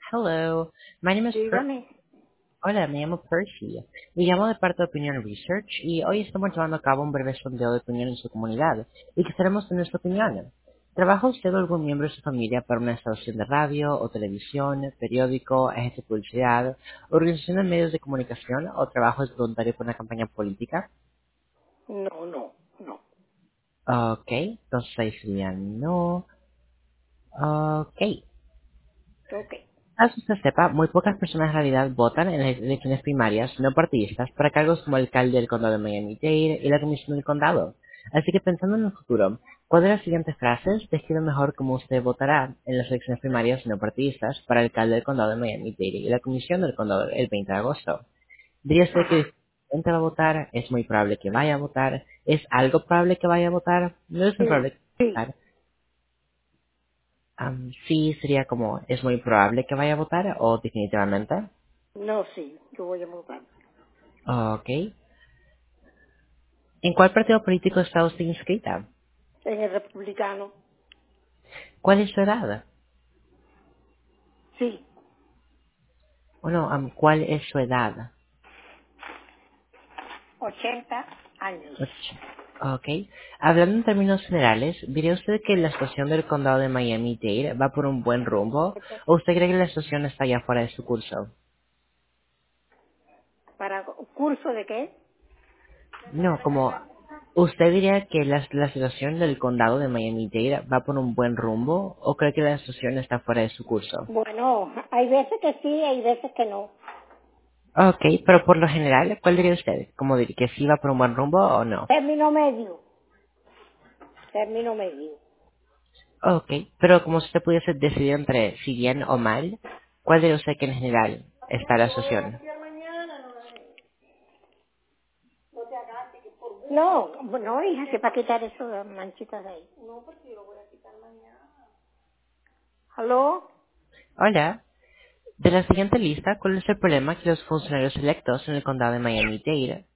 Hello, my name is Dígame. Hola, me llamo Percy. Me llamo de parte de Opinion Research y hoy estamos llevando a cabo un breve sondeo de opinión en su comunidad y quisiéramos tener su opinión. ¿Trabaja usted o algún miembro de su familia para una estación de radio o televisión, periódico, agencia de publicidad, organización de medios de comunicación o trabajo es voluntario por una campaña política? No, no, no. Ok, entonces ahí sería no. Ok. Ok. Tal que usted sepa, muy pocas personas en realidad votan en las elecciones primarias no partidistas para cargos como alcalde del condado de Miami-Dade y la comisión del condado. Así que pensando en el futuro, ¿cuál de las siguientes frases describe mejor cómo usted votará en las elecciones primarias no partidistas para alcalde del condado de Miami-Dade y la comisión del condado el 20 de agosto? ¿Diría usted que Ajá. el va a votar? ¿Es muy probable que vaya a votar? ¿Es algo probable que vaya a votar? ¿No es muy Sí, probable que sí. vaya a votar? Sí, sería como, ¿es muy probable que vaya a votar o definitivamente? No, sí. Yo voy a votar. Ok. ¿En cuál partido político está usted inscrita? En el republicano. ¿Cuál es su edad? Sí. O no, ¿cuál es su edad? 80 años. Ok. Hablando en términos generales, ¿diría usted que la situación del condado de Miami-Dade va por un buen rumbo? ¿O usted cree que la situación está ya fuera de su curso? ¿Para curso de qué? No, como usted diría que la situación del condado de Miami-Dade va por un buen rumbo o cree que la situación está fuera de su curso? Bueno, hay veces que sí, hay veces que no. Ok, pero por lo general, ¿cuál diría usted? ¿Cómo diría que sí va por un buen rumbo o no? Término medio. Término medio. Ok, pero como si usted pudiese decidir entre si bien o mal, ¿cuál diría usted que en general está la situación? No, no, hija, que para quitar esas manchitas de ahí. ¿Aló? Hola, de la siguiente lista, ¿cuál es el problema que los funcionarios electos en el condado de Miami-Dade